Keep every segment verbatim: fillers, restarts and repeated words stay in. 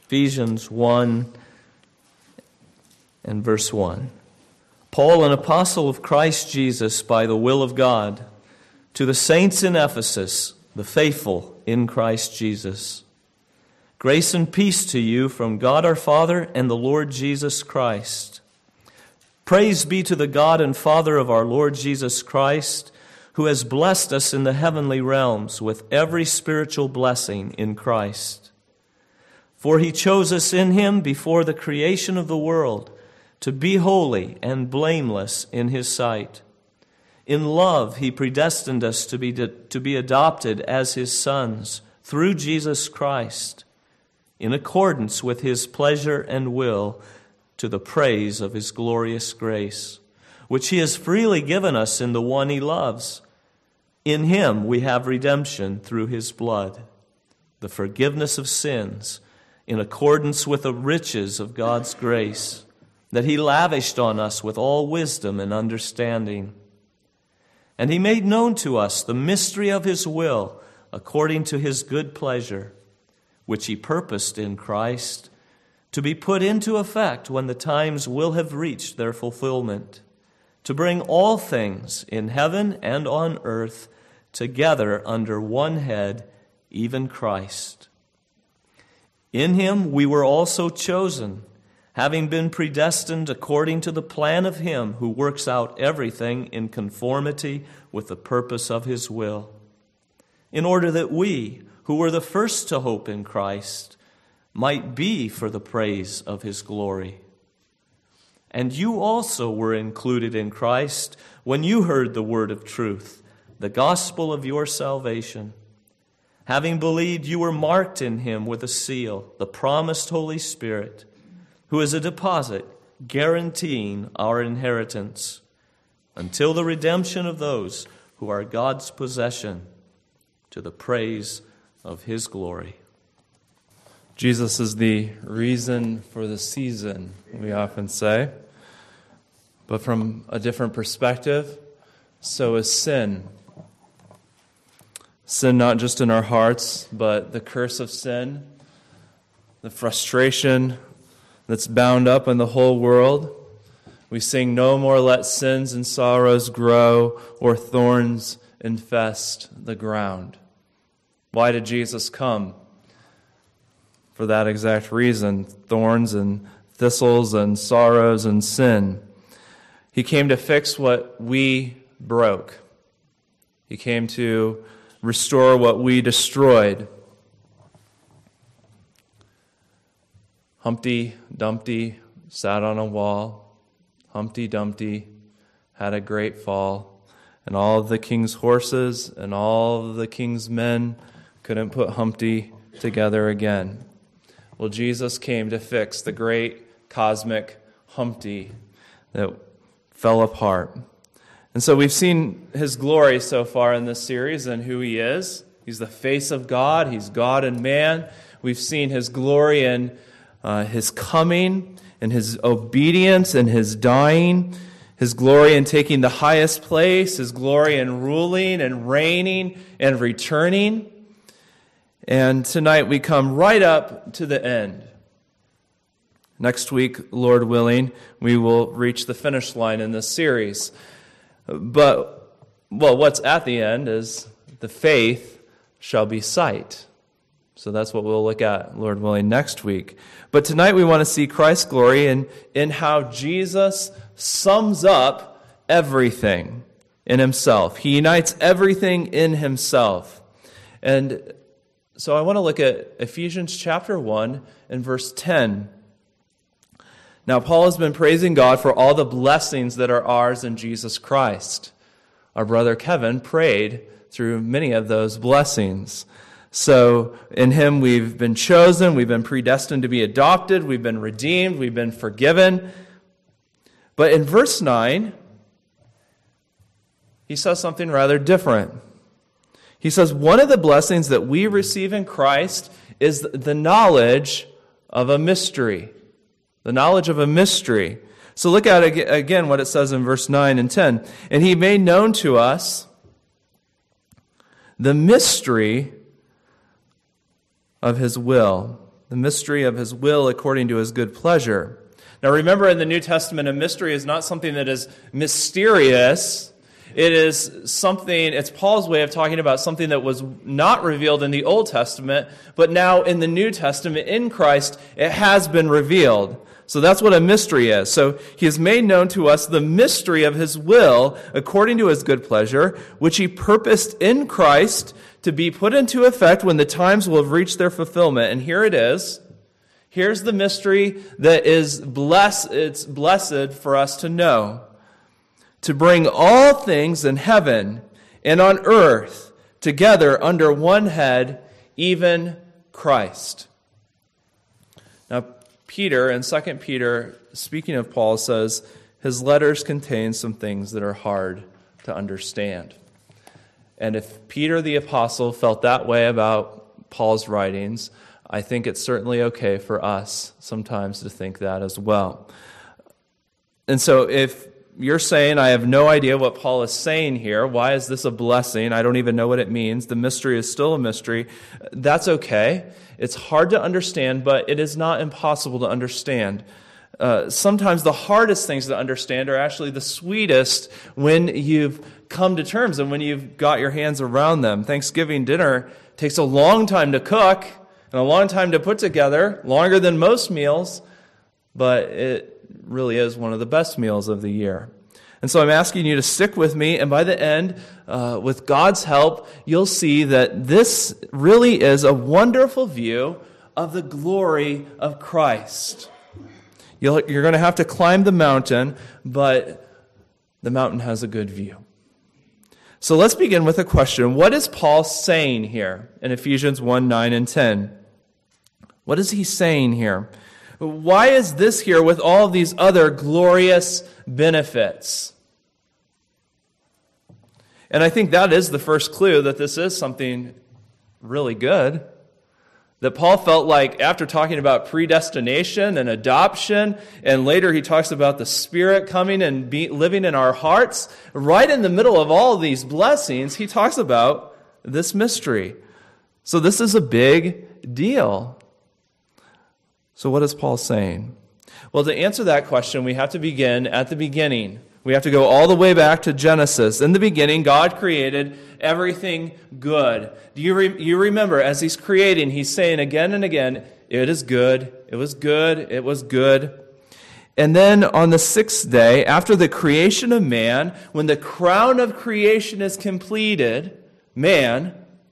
Ephesians one and verse one. Paul, an apostle of Christ Jesus by the will of God, to the saints in Ephesus, the faithful in Christ Jesus. Grace and peace to you from God our Father and the Lord Jesus Christ. Praise be to the God and Father of our Lord Jesus Christ, who has blessed us in the heavenly realms with every spiritual blessing in Christ. For he chose us in him before the creation of the world to be holy and blameless in his sight. In love he predestined us to be, to be adopted as his sons through Jesus Christ, in accordance with his pleasure and will, to the praise of his glorious grace, which he has freely given us in the one he loves. In him we have redemption through his blood, the forgiveness of sins, in accordance with the riches of God's grace, that he lavished on us with all wisdom and understanding. And he made known to us the mystery of his will, according to his good pleasure, which he purposed in Christ, to be put into effect when the times will have reached their fulfillment, to bring all things in heaven and on earth together under one head, even Christ. In him we were also chosen, having been predestined according to the plan of him who works out everything in conformity with the purpose of his will, in order that we, who were the first to hope in Christ, might be for the praise of his glory. And you also were included in Christ when you heard the word of truth, the gospel of your salvation. Having believed, you were marked in him with a seal, the promised Holy Spirit, who is a deposit guaranteeing our inheritance until the redemption of those who are God's possession, to the praise of his glory. Jesus is the reason for the season, we often say. But from a different perspective, so is sin. Sin not just in our hearts, but the curse of sin, the frustration that's bound up in the whole world. We sing, "No more let sins and sorrows grow, or thorns infest the ground." Why did Jesus come? For that exact reason, thorns and thistles and sorrows and sin. He came to fix what we broke. He came to restore what we destroyed. Humpty Dumpty sat on a wall. Humpty Dumpty had a great fall. And all of the king's horses and all of the king's men couldn't put Humpty together again. Well, Jesus came to fix the great cosmic Humpty that fell apart. And so we've seen his glory so far in this series and who he is. He's the face of God. He's God and man. We've seen his glory in uh, his coming and his obedience and his dying, his glory in taking the highest place, his glory in ruling and reigning and returning. And tonight we come right up to the end. Next week, Lord willing, we will reach the finish line in this series. But, well, what's at the end is the faith shall be sight. So that's what we'll look at, Lord willing, next week. But tonight we want to see Christ's glory in, in how Jesus sums up everything in himself. He unites everything in himself. And so I want to look at Ephesians chapter one and verse ten. Now, Paul has been praising God for all the blessings that are ours in Jesus Christ. Our brother Kevin prayed through many of those blessings. So in him we've been chosen, we've been predestined to be adopted, we've been redeemed, we've been forgiven. But in verse nine, he says something rather different. He says, one of the blessings that we receive in Christ is the knowledge of a mystery. The knowledge of a mystery. So look at it again what it says in verse nine and ten. And he made known to us the mystery of his will. the mystery of his will according to his good pleasure. Now remember, in the New Testament, a mystery is not something that is mysterious. It is something, it's Paul's way of talking about something that was not revealed in the Old Testament, but now in the New Testament, in Christ, it has been revealed. So that's what a mystery is. So he has made known to us the mystery of his will according to his good pleasure, which he purposed in Christ to be put into effect when the times will have reached their fulfillment. And here it is. Here's the mystery that is blessed, it's blessed for us to know. To bring all things in heaven and on earth together under one head, even Christ. Now, Peter, in Second Peter, speaking of Paul, says his letters contain some things that are hard to understand. And if Peter the apostle felt that way about Paul's writings, I think it's certainly okay for us sometimes to think that as well. And so if you're saying, I have no idea what Paul is saying here, why is this a blessing? I don't even know what it means. The mystery is still a mystery. That's okay. It's hard to understand, but it is not impossible to understand. Uh, sometimes the hardest things to understand are actually the sweetest when you've come to terms and when you've got your hands around them. Thanksgiving dinner takes a long time to cook and a long time to put together, longer than most meals, but it really is one of the best meals of the year. And so I'm asking you to stick with me, and by the end, uh, with God's help, you'll see that this really is a wonderful view of the glory of Christ. You'll, you're going to have to climb the mountain, but the mountain has a good view. So let's begin with a question. What is Paul saying here in Ephesians one, nine, and ten? What is he saying here? Why is this here with all of these other glorious benefits? And I think that is the first clue that this is something really good. That Paul felt like after talking about predestination and adoption, and later he talks about the Spirit coming and be, living in our hearts, right in the middle of all of these blessings, he talks about this mystery. So this is a big deal. So what is Paul saying? Well, to answer that question, we have to begin at the beginning. We have to go all the way back to Genesis. In the beginning, God created everything good. Do you, re- you remember, as he's creating, he's saying again and again, it is good, it was good, it was good. And then on the sixth day, after the creation of man, when the crown of creation is completed, man,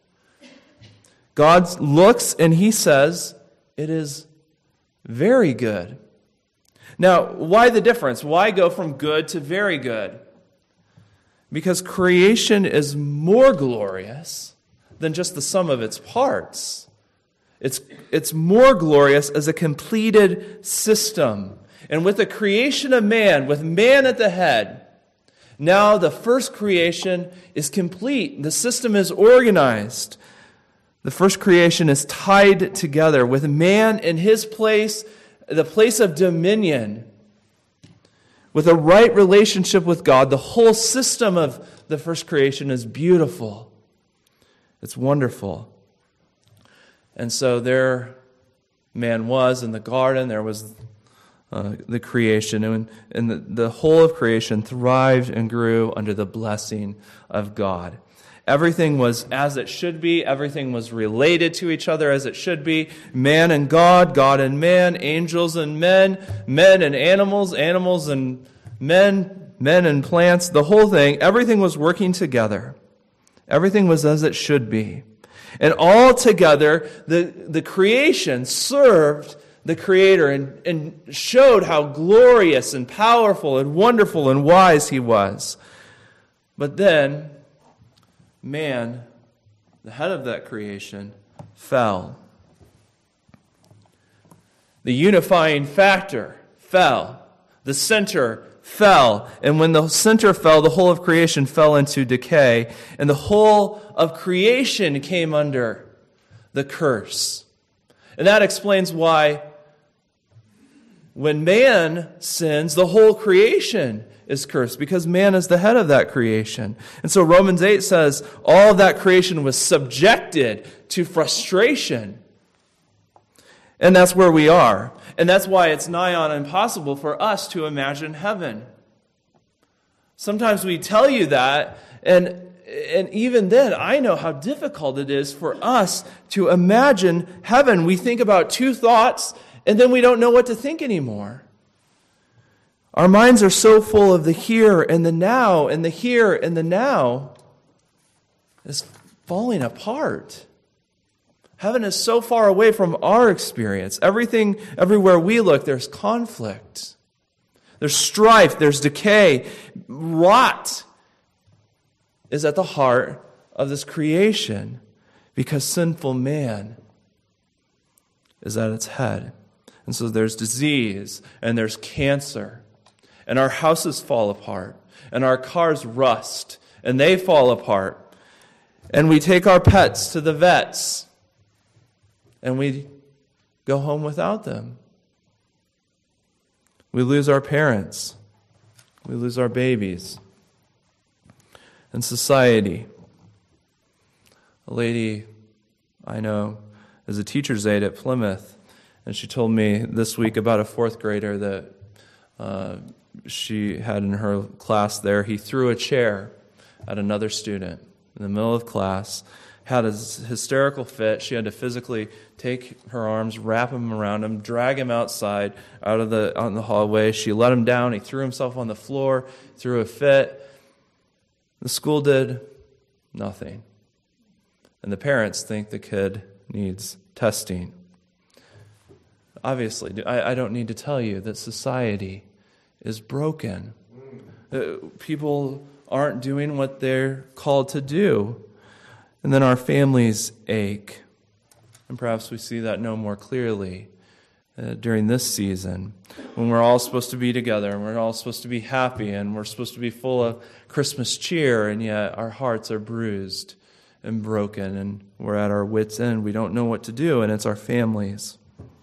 God looks and he says, it is very good. Now, why the difference? Why go from good to very good? Because creation is more glorious than just the sum of its parts. It's, it's more glorious as a completed system. And with the creation of man, with man at the head, now the first creation is complete. The system is organized. The first creation is tied together with man in his place, the place of dominion, with a right relationship with God. The whole system of the first creation is beautiful. It's wonderful. And so there man was in the garden, there was uh, the creation, and, and the, the whole of creation thrived and grew under the blessing of God. Everything was as it should be. Everything was related to each other as it should be. Man and God, God and man, angels and men, men and animals, animals and men, men and plants. The whole thing, everything was working together. Everything was as it should be. And all together, the, the creation served the Creator and, and showed how glorious and powerful and wonderful and wise He was. But then, man, the head of that creation, fell. The unifying factor fell. The center fell. And when the center fell, the whole of creation fell into decay. And the whole of creation came under the curse. And that explains why when man sins, the whole creation is cursed, because man is the head of that creation. And so Romans eight says all of that creation was subjected to frustration. And that's where we are. And that's why it's nigh on impossible for us to imagine heaven. Sometimes we tell you that, and, and even then, I know how difficult it is for us to imagine heaven. We think about two thoughts, and then we don't know what to think anymore. Our minds are so full of the here and the now, and the here and the now is falling apart. Heaven is so far away from our experience. Everything, everywhere we look, there's conflict. There's strife, there's decay. Rot is at the heart of this creation because sinful man is at its head. And so there's disease and there's cancer. And our houses fall apart. And our cars rust. And they fall apart. And we take our pets to the vets. And we go home without them. We lose our parents. We lose our babies. And society. A lady I know is a teacher's aide at Plymouth. And she told me this week about a fourth grader that uh, she had in her class there. He threw a chair at another student in the middle of class, had a hysterical fit. She had to physically take her arms, wrap him around him, drag him outside, out of the out in the hallway. She let him down. He threw himself on the floor, threw a fit. The school did nothing. And the parents think the kid needs testing. Obviously, I, I don't need to tell you that society is broken. Uh, people aren't doing what they're called to do. And then our families ache. And perhaps we see that no more clearly uh, during this season, when we're all supposed to be together, and we're all supposed to be happy, and we're supposed to be full of Christmas cheer, and yet our hearts are bruised and broken, and we're at our wits' end. We don't know what to do, and it's our families.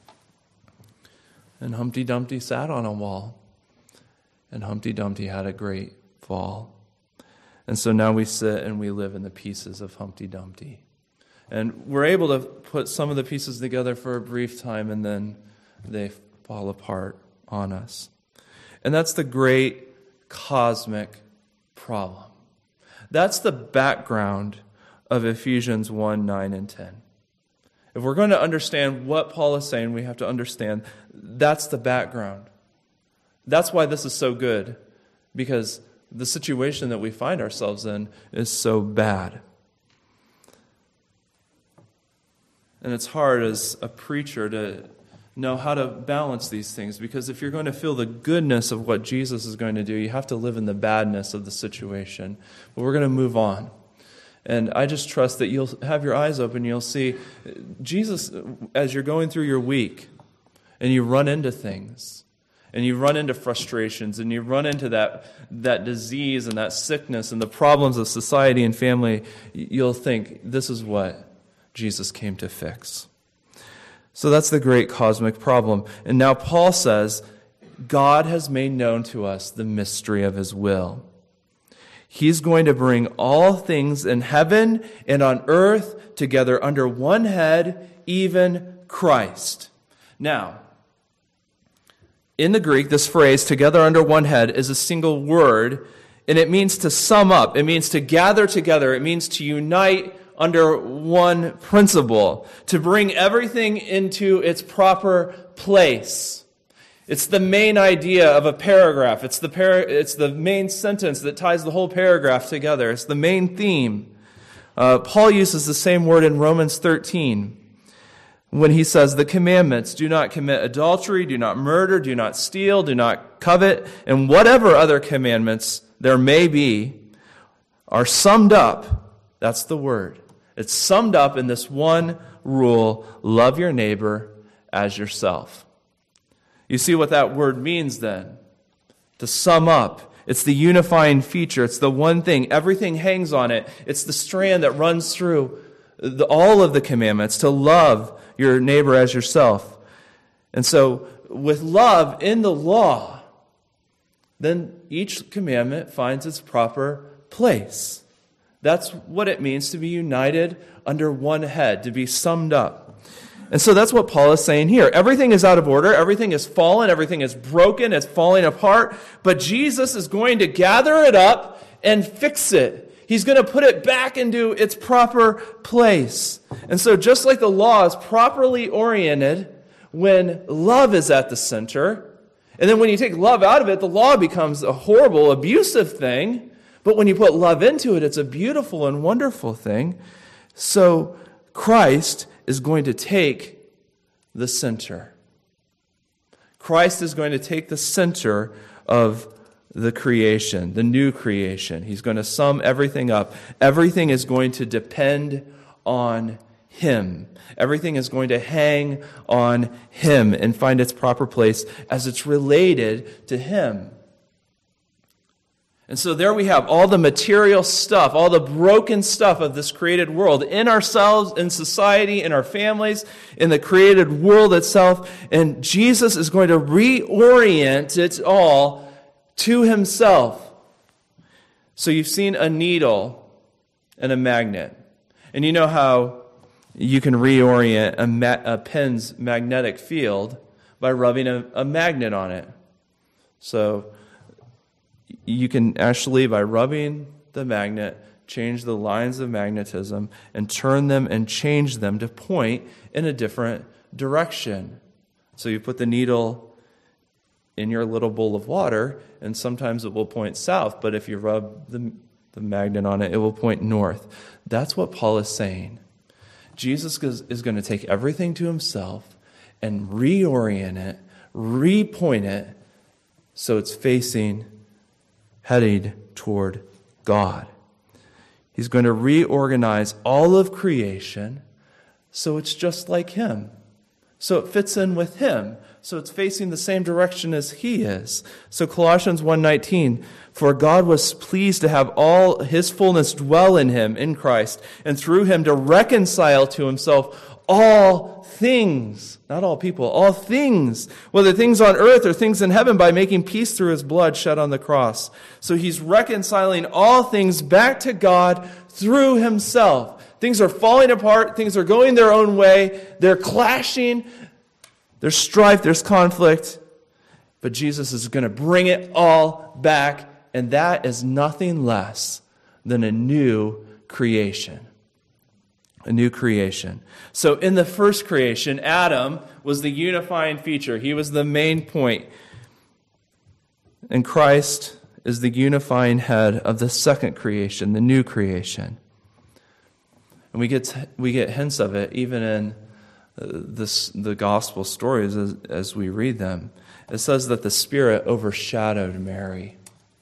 And Humpty Dumpty sat on a wall, and Humpty Dumpty had a great fall. And so now we sit and we live in the pieces of Humpty Dumpty. And we're able to put some of the pieces together for a brief time, and then they fall apart on us. And that's the great cosmic problem. That's the background of Ephesians one, nine, and ten. If we're going to understand what Paul is saying, we have to understand that's the background. That's why this is so good, because the situation that we find ourselves in is so bad. And it's hard as a preacher to know how to balance these things, because if you're going to feel the goodness of what Jesus is going to do, you have to live in the badness of the situation. But we're going to move on. And I just trust that you'll have your eyes open, you'll see Jesus as you're going through your week, and you run into things. And you run into frustrations, and you run into that, that disease and that sickness and the problems of society and family. You'll think, this is what Jesus came to fix. So that's the great cosmic problem. And now Paul says, God has made known to us the mystery of his will. He's going to bring all things in heaven and on earth together under one head, even Christ. Now, in the Greek, this phrase, together under one head, is a single word, and it means to sum up. It means to gather together. It means to unite under one principle, to bring everything into its proper place. It's the main idea of a paragraph. It's the par- it's the main sentence that ties the whole paragraph together. It's the main theme. Uh, Paul uses the same word in Romans thirteen. When he says the commandments, do not commit adultery, do not murder, do not steal, do not covet, and whatever other commandments there may be are summed up. That's the word. It's summed up in this one rule: love your neighbor as yourself. You see what that word means then? To sum up. It's the unifying feature. It's the one thing. Everything hangs on it. It's the strand that runs through the, all of the commandments, to love your neighbor as yourself. And so, with love in the law, then each commandment finds its proper place. That's what it means to be united under one head, to be summed up. And so that's what Paul is saying here. Everything is out of order. Everything is fallen. Everything is broken. It's falling apart. But Jesus is going to gather it up and fix it. He's going to put it back into its proper place. And so just like the law is properly oriented when love is at the center, and then when you take love out of it, the law becomes a horrible, abusive thing. But when you put love into it, it's a beautiful and wonderful thing. So Christ is going to take the center. Christ is going to take the center of the creation, the new creation. He's going to sum everything up. Everything is going to depend on Him. Everything is going to hang on Him and find its proper place as it's related to Him. And so there we have all the material stuff, all the broken stuff of this created world in ourselves, in society, in our families, in the created world itself. And Jesus is going to reorient it all to Himself. So you've seen a needle and a magnet. And you know how you can reorient a, ma- a pen's magnetic field by rubbing a, a magnet on it. So you can actually, by rubbing the magnet, change the lines of magnetism and turn them and change them to point in a different direction. So you put the needle in your little bowl of water, and sometimes it will point south, but if you rub the, the magnet on it, it will point north. That's what Paul is saying. Jesus is going to take everything to Himself and reorient it, repoint it, so it's facing headed toward God. He's going to reorganize all of creation so it's just like Him. So it fits in with Him. So it's facing the same direction as He is. So Colossians one nineteen, for God was pleased to have all His fullness dwell in Him, in Christ, and through Him to reconcile to Himself all things, not all people, all things, whether things on earth or things in heaven, by making peace through His blood shed on the cross. So He's reconciling all things back to God through Himself. Things are falling apart. Things are going their own way. They're clashing. There's strife. There's conflict. But Jesus is going to bring it all back, and that is nothing less than a new creation. A new creation. So in the first creation, Adam was the unifying feature. He was the main point. And Christ is the unifying head of the second creation, the new creation. And we get we get hints of it even in this, the gospel stories as, as we read them. It says that the Spirit overshadowed Mary.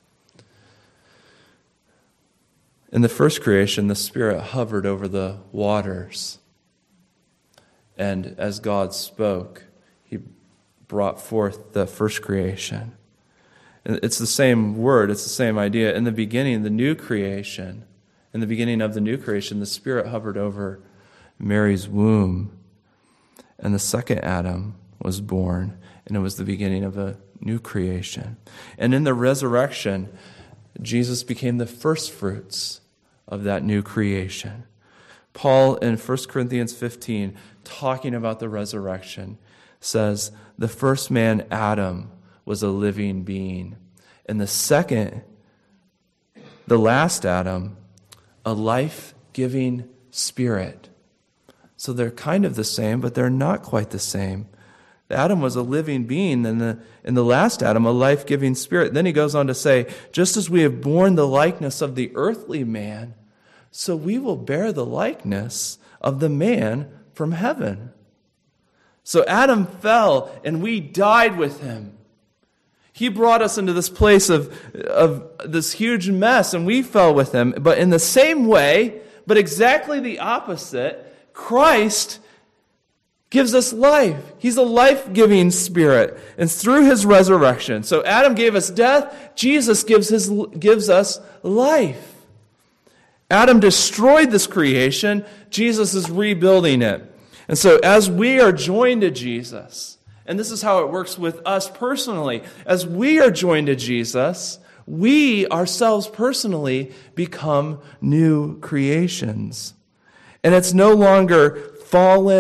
In the first creation, the Spirit hovered over the waters. And as God spoke, He brought forth the first creation. And it's the same word, it's the same idea. In the beginning, the new creation, in the beginning of the new creation, the Spirit hovered over Mary's womb. And the second Adam was born, and it was the beginning of a new creation. And in the resurrection, Jesus became the first fruits of that new creation. Paul in First Corinthians fifteen, talking about the resurrection, says the first man, Adam, was a living being. And the second, the last Adam, a life-giving spirit. So they're kind of the same, but they're not quite the same. Adam was a living being, and the, and the last Adam, a life-giving spirit. Then he goes on to say, just as we have borne the likeness of the earthly man, so we will bear the likeness of the man from heaven. So Adam fell, and we died with him. He brought us into this place of, of this huge mess, and we fell with him. But in the same way, but exactly the opposite, Christ gives us life. He's a life-giving spirit. And through His resurrection. So Adam gave us death. Jesus gives, his, gives us life. Adam destroyed this creation. Jesus is rebuilding it. And so as we are joined to Jesus, and this is how it works with us personally, as we are joined to Jesus, we ourselves personally become new creations. And it's no longer fallen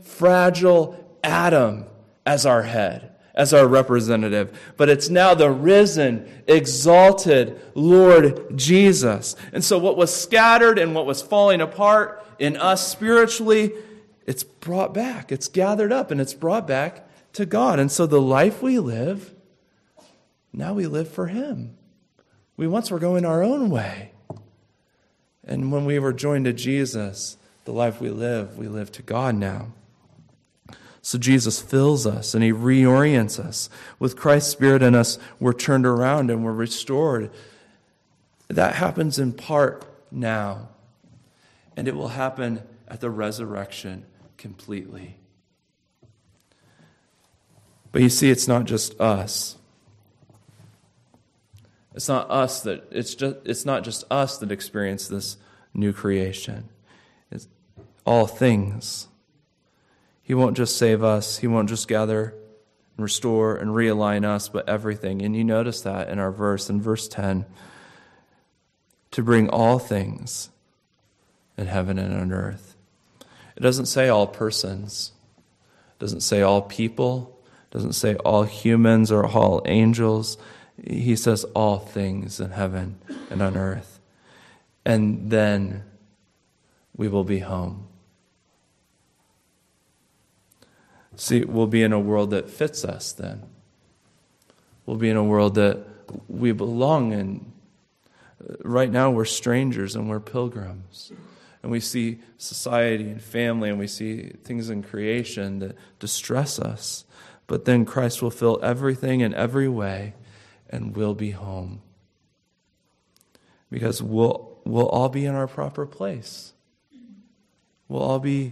fragile Adam as our head, as our representative. But it's now the risen, exalted Lord Jesus. And so what was scattered and what was falling apart in us spiritually, it's brought back. It's gathered up and it's brought back to God. And so the life we live, now we live for Him. We once were going our own way. And when we were joined to Jesus, the life we live, we live to God now. So Jesus fills us and He reorients us. With Christ's Spirit in us, we're turned around and we're restored. That happens in part now. And it will happen at the resurrection completely. But you see, it's not just us. It's not us that it's just it's not just us that experience this new creation. It's all things. He won't just save us. He won't just gather and restore and realign us, but everything. And you notice that in our verse, in verse ten. To bring all things in heaven and on earth. It doesn't say all persons. It doesn't say all people. It doesn't say all humans or all angels. He says all things in heaven and on earth. And then we will be home. See, we'll be in a world that fits us then. We'll be in a world that we belong in. Right now we're strangers and we're pilgrims. And we see society and family and we see things in creation that distress us. But then Christ will fill everything in every way and we'll be home. Because we'll, we'll all be in our proper place. We'll all be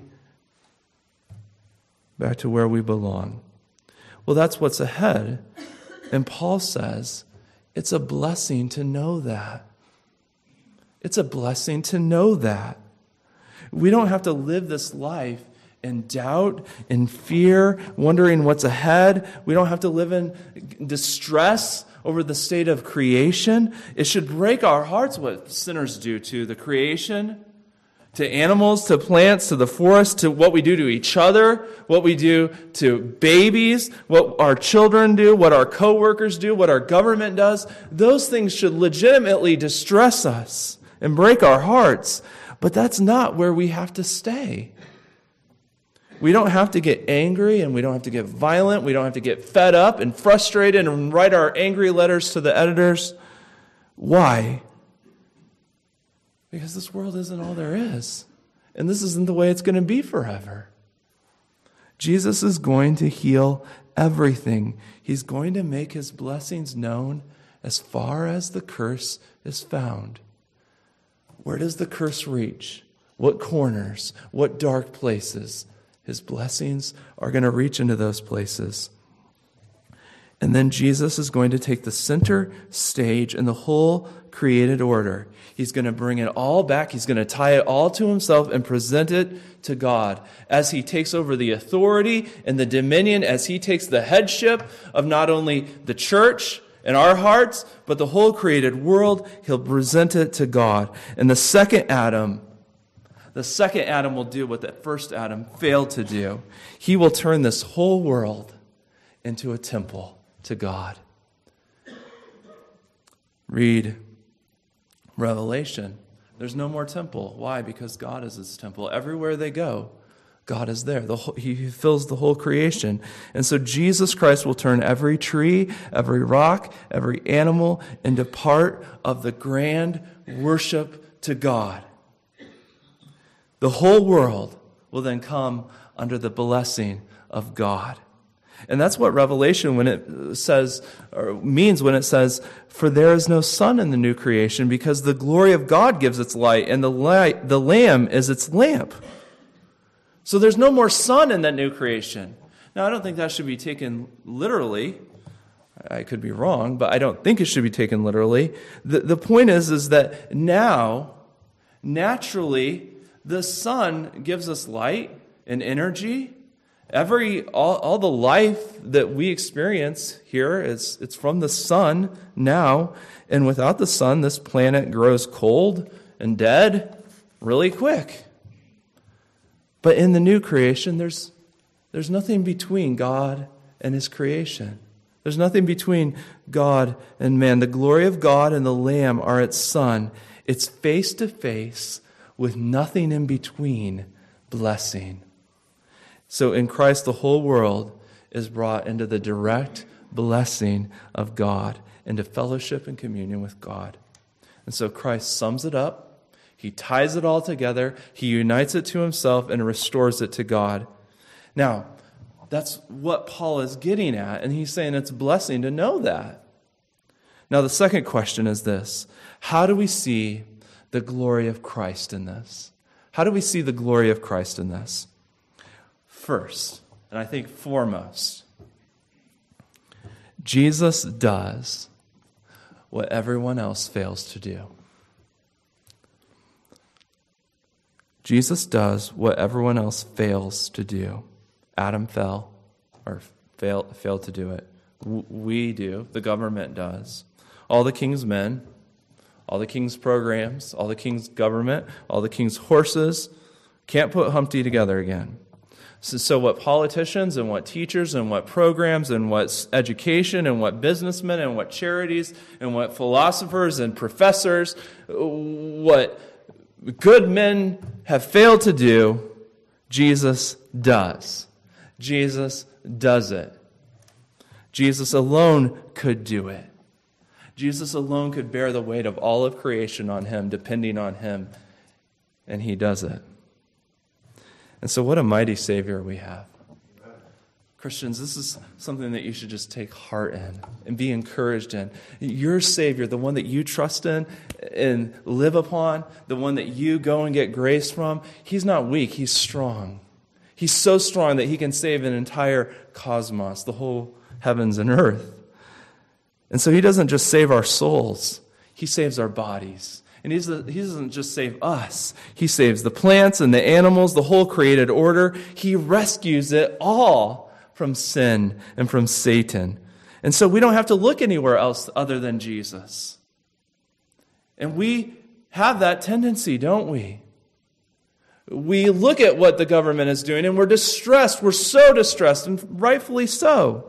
back to where we belong. Well, that's what's ahead. And Paul says, it's a blessing to know that. It's a blessing to know that. We don't have to live this life in doubt, in fear, wondering what's ahead. We don't have to live in distress over the state of creation. It should break our hearts what sinners do to the creation, to animals, to plants, to the forest, to what we do to each other, what we do to babies, what our children do, what our coworkers do, what our government does. Those things should legitimately distress us and break our hearts. But that's not where we have to stay. We don't have to get angry and we don't have to get violent. We don't have to get fed up and frustrated and write our angry letters to the editors. Why? Because this world isn't all there is. And this isn't the way it's going to be forever. Jesus is going to heal everything. He's going to make His blessings known as far as the curse is found. Where does the curse reach? What corners? What dark places? His blessings are going to reach into those places. And then Jesus is going to take the center stage in the whole created order. He's going to bring it all back. He's going to tie it all to Himself and present it to God. As He takes over the authority and the dominion, as He takes the headship of not only the church and our hearts, but the whole created world, He'll present it to God. And the second Adam, the second Adam will do what that first Adam failed to do. He will turn this whole world into a temple to God. Read Revelation. There's no more temple. Why? Because God is His temple. Everywhere they go, God is there. The whole, he fills the whole creation. And so Jesus Christ will turn every tree, every rock, every animal into part of the grand worship to God. The whole world will then come under the blessing of God. And that's what Revelation when it says or means when it says, for there is no sun in the new creation because the glory of God gives its light and the light, the Lamb is its lamp. So there's no more sun in that new creation. Now, I don't think that should be taken literally. I could be wrong, but I don't think it should be taken literally. The, the point is, is that now, naturally, the sun gives us light and energy. Every all, all the life that we experience here is it's from the sun now. And without the sun, this planet grows cold and dead really quick. But in the new creation, there's There's nothing between God and his creation. There's nothing between God and man. The glory of God and the Lamb are its Son. It's face to face with nothing in between blessing. So in Christ, the whole world is brought into the direct blessing of God, into fellowship and communion with God. And so Christ sums it up. He ties it all together. He unites it to himself and restores it to God. Now, that's what Paul is getting at, and he's saying it's a blessing to know that. Now, the second question is this: how do we see the glory of Christ in this? How do we see the glory of Christ in this? First, and I think foremost, Jesus does what everyone else fails to do. Jesus does what everyone else fails to do. Adam fell, or failed, failed to do it. We do. The government does. All the king's men, all the king's programs, all the king's government, all the king's horses can't put Humpty together again. So, so what politicians and what teachers and what programs and what education and what businessmen and what charities and what philosophers and professors, what good men have failed to do, Jesus does. Jesus does it. Jesus alone could do it. Jesus alone could bear the weight of all of creation on him, depending on him, and he does it. And so what a mighty Savior we have. Christians, this is something that you should just take heart in and be encouraged in. Your Savior, the one that you trust in and live upon, the one that you go and get grace from, he's not weak, he's strong. He's so strong that he can save an entire cosmos, the whole heavens and earth. And so he doesn't just save our souls, he saves our bodies. And he doesn't just save us. He saves the plants and the animals, the whole created order. He rescues it all from sin and from Satan. And so we don't have to look anywhere else other than Jesus. And we have that tendency, don't we? We look at what the government is doing and we're distressed. We're so distressed, and rightfully so.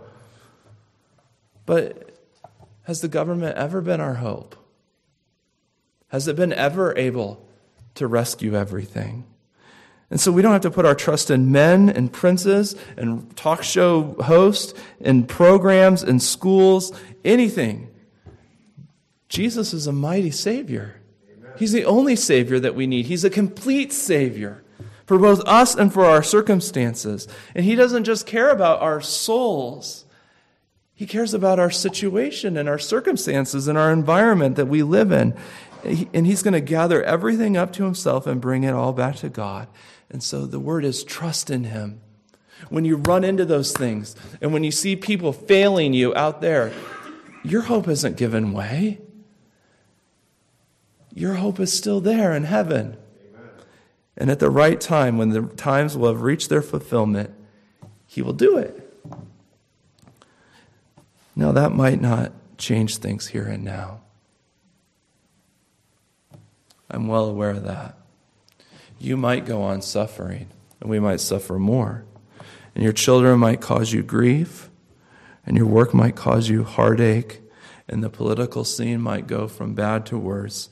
But has the government ever been our hope? Has it been ever able to rescue everything? And so we don't have to put our trust in men and princes and talk show hosts and programs and schools, anything. Jesus is a mighty Savior. Amen. He's the only Savior that we need. He's a complete Savior for both us and for our circumstances. And he doesn't just care about our souls. He cares about our situation and our circumstances and our environment that we live in. And he's going to gather everything up to himself and bring it all back to God. And so the word is trust in him. When you run into those things and when you see people failing you out there, your hope isn't given way. Your hope is still there in heaven. Amen. And at the right time, when the times will have reached their fulfillment, he will do it. Now, that might not change things here and now. I'm well aware of that. You might go on suffering, and we might suffer more. And your children might cause you grief, and your work might cause you heartache, and the political scene might go from bad to worse.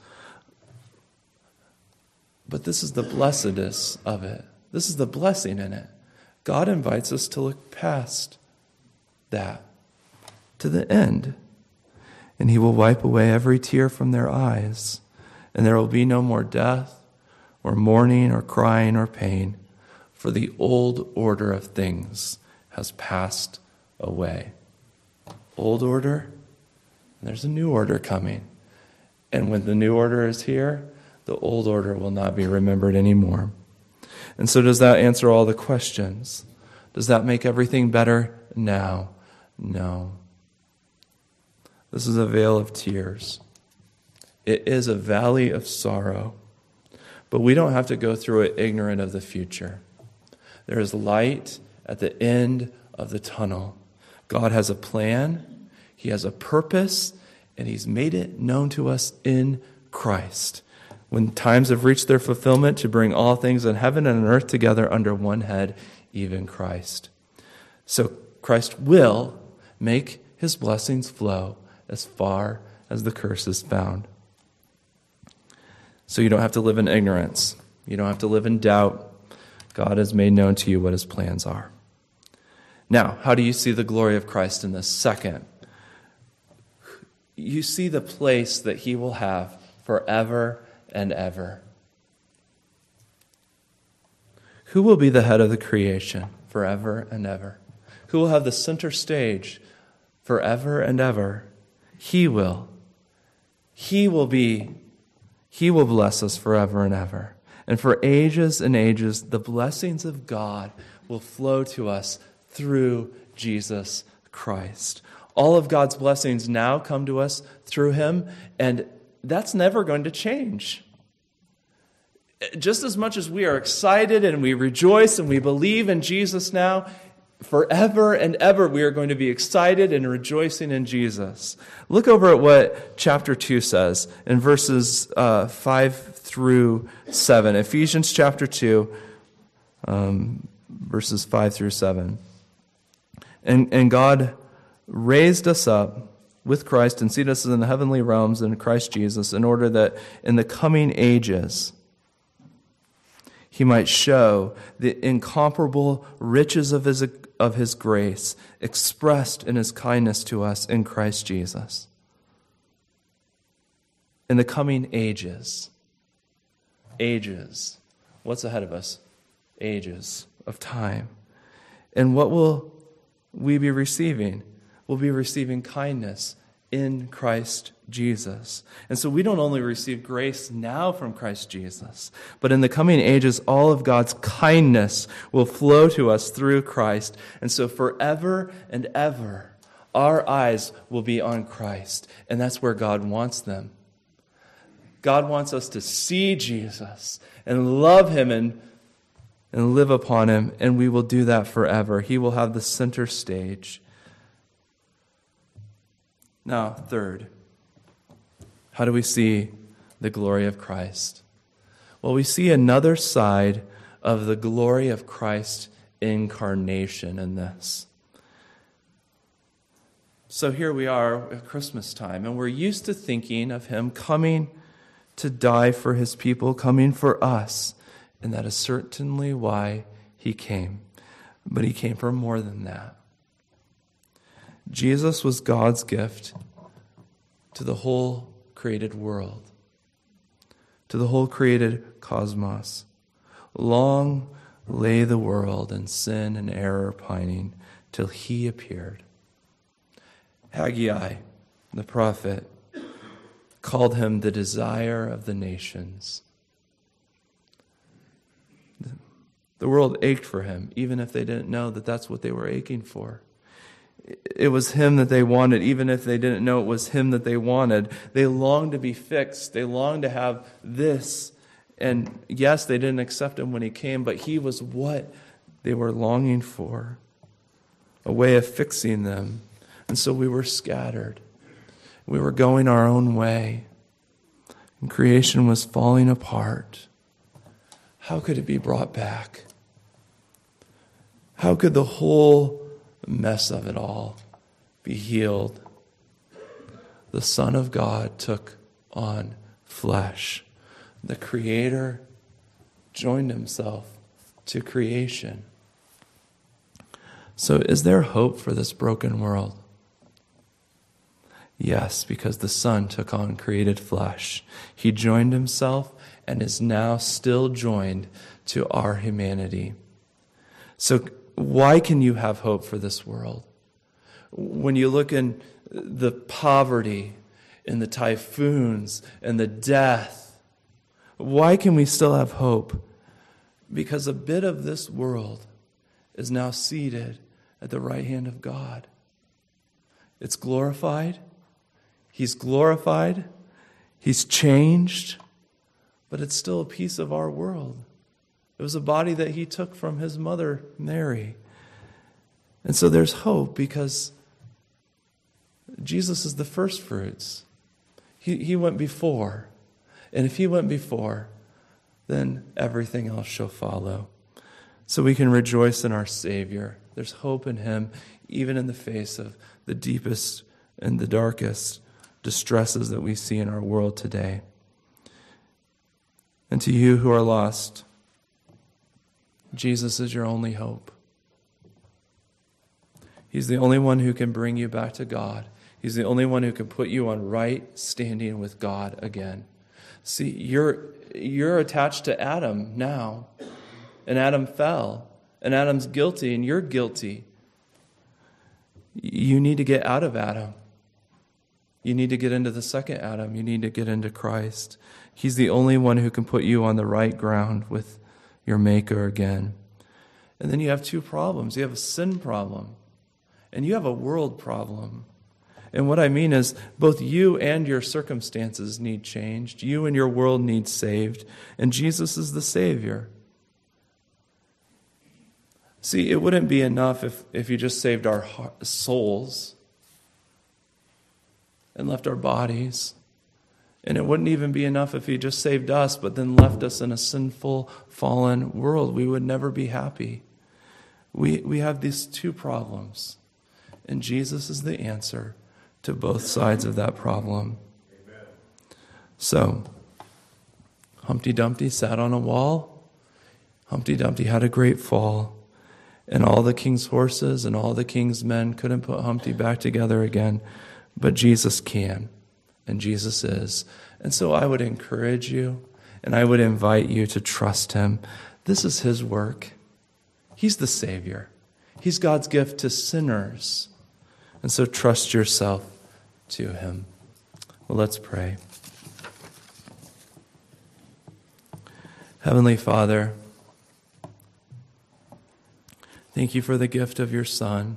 But this is the blessedness of it. This is the blessing in it. God invites us to look past that to the end, and he will wipe away every tear from their eyes. And there will be no more death, or mourning, or crying, or pain, for the old order of things has passed away. Old order, and there's a new order coming. And when the new order is here, the old order will not be remembered anymore. And so does that answer all the questions? Does that make everything better now? No. This is a vale of tears. It is a valley of sorrow, but we don't have to go through it ignorant of the future. There is light at the end of the tunnel. God has a plan, he has a purpose, and he's made it known to us in Christ. When times have reached their fulfillment, to bring all things in heaven and on earth together under one head, even Christ. So Christ will make his blessings flow as far as the curse is found. So you don't have to live in ignorance. You don't have to live in doubt. God has made known to you what his plans are. Now, how do you see the glory of Christ in this? Second, you see the place that he will have forever and ever. Who will be the head of the creation forever and ever? Who will have the center stage forever and ever? He will. He will be, he will bless us forever and ever. And for ages and ages, the blessings of God will flow to us through Jesus Christ. All of God's blessings now come to us through him, and that's never going to change. Just as much as we are excited and we rejoice and we believe in Jesus now, forever and ever we are going to be excited and rejoicing in Jesus. Look over at what chapter two says in verses uh, five through seven. Ephesians chapter two, um, verses five through seven. And, and God raised us up with Christ and seated us in the heavenly realms in Christ Jesus, in order that in the coming ages he might show the incomparable riches of his, of his grace expressed in his kindness to us in Christ Jesus. In the coming ages. Ages. What's ahead of us? Ages of time. And what will we be receiving? We'll be receiving kindness in Christ Jesus. And so we don't only receive grace now from Christ Jesus, but in the coming ages, all of God's kindness will flow to us through Christ. And so forever and ever, our eyes will be on Christ. And that's where God wants them. God wants us to see Jesus and love him and, and live upon him, and we will do that forever. He will have the center stage. Now, third, how do we see the glory of Christ? Well, we see another side of the glory of Christ's incarnation in this. So here we are at Christmas time, and we're used to thinking of him coming to die for his people, coming for us. And that is certainly why he came. But he came for more than that. Jesus was God's gift to the whole created world, to the whole created cosmos. Long lay the world in sin and error pining till he appeared. Haggai, the prophet, called him the desire of the nations. The world ached for him, even if they didn't know that that's what they were aching for. It was him that they wanted, even if they didn't know it was him that they wanted. They longed to be fixed. They longed to have this. And yes, they didn't accept him when he came, but he was what they were longing for, a way of fixing them. And so we were scattered. We were going our own way. And creation was falling apart. How could it be brought back? How could the whole mess of it all be healed? The Son of God took on flesh. The Creator joined himself to creation. So is there hope for this broken world? Yes, because the Son took on created flesh. He joined himself and is now still joined to our humanity. So why can you have hope for this world? When you look in the poverty and the typhoons and the death, why can we still have hope? Because a bit of this world is now seated at the right hand of God. It's glorified. He's glorified. He's changed. But it's still a piece of our world. It was a body that he took from his mother, Mary. And so there's hope because Jesus is the first fruits. He, he went before. And if he went before, then everything else shall follow. so we can rejoice in our Savior. There's hope in him, even in the face of the deepest and the darkest distresses that we see in our world today. And to you who are lost, Jesus is your only hope. He's the only one who can bring you back to God. He's the only one who can put you on right standing with God again. See, you're you're attached to Adam now, and Adam fell, and Adam's guilty, and you're guilty. You need to get out of Adam. You need to get into the second Adam. You need to get into Christ. He's the only one who can put you on the right ground with your Maker again. And then you have two problems. You have a sin problem, and you have a world problem. And what I mean is, both you and your circumstances need changed. You and your world need saved. And Jesus is the Savior. See, it wouldn't be enough if, if you just saved our souls and left our bodies. And it wouldn't even be enough if he just saved us, but then left us in a sinful, fallen world. We would never be happy. We, we have these two problems. And Jesus is the answer to both sides of that problem. Amen. So, Humpty Dumpty sat on a wall. Humpty Dumpty had a great fall. And all the king's horses and all the king's men couldn't put Humpty back together again. But Jesus can. And Jesus is. And so I would encourage you, and I would invite you to trust him. This is his work. He's the Savior. He's God's gift to sinners. And so trust yourself to him. Well, let's pray. Heavenly Father, thank you for the gift of your Son.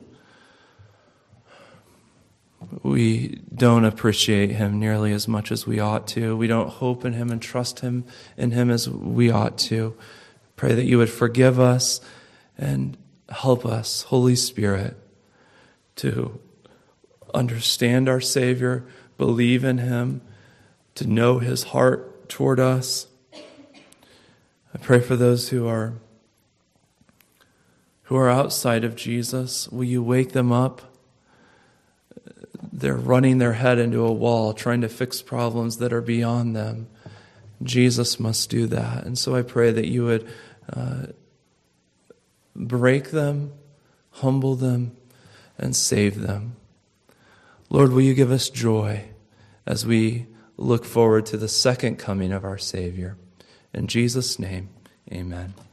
We don't appreciate him nearly as much as we ought to. We don't hope in him and trust him in him as we ought to. Pray that you would forgive us and help us, Holy Spirit, to understand our Savior, believe in him, to know his heart toward us. I pray for those who are who are outside of Jesus. Will you wake them up? They're running their head into a wall, trying to fix problems that are beyond them. Jesus must do that. And so I pray that you would uh, break them, humble them, and save them. Lord, will you give us joy as we look forward to the second coming of our Savior? In Jesus' name, amen.